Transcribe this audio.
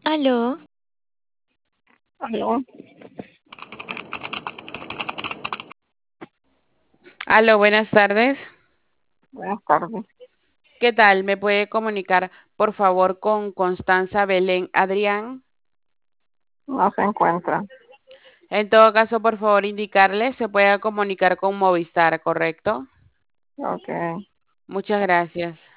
Aló, Aló, Aló, buenas tardes. buenas tardes. ¿Qué tal? ¿Me puede comunicar, por favor, con Constanza Belén Adrián? No se encuentra. En todo caso, por favor, indicarle, se puede comunicar con Movistar, ¿correcto? Ok. Muchas gracias.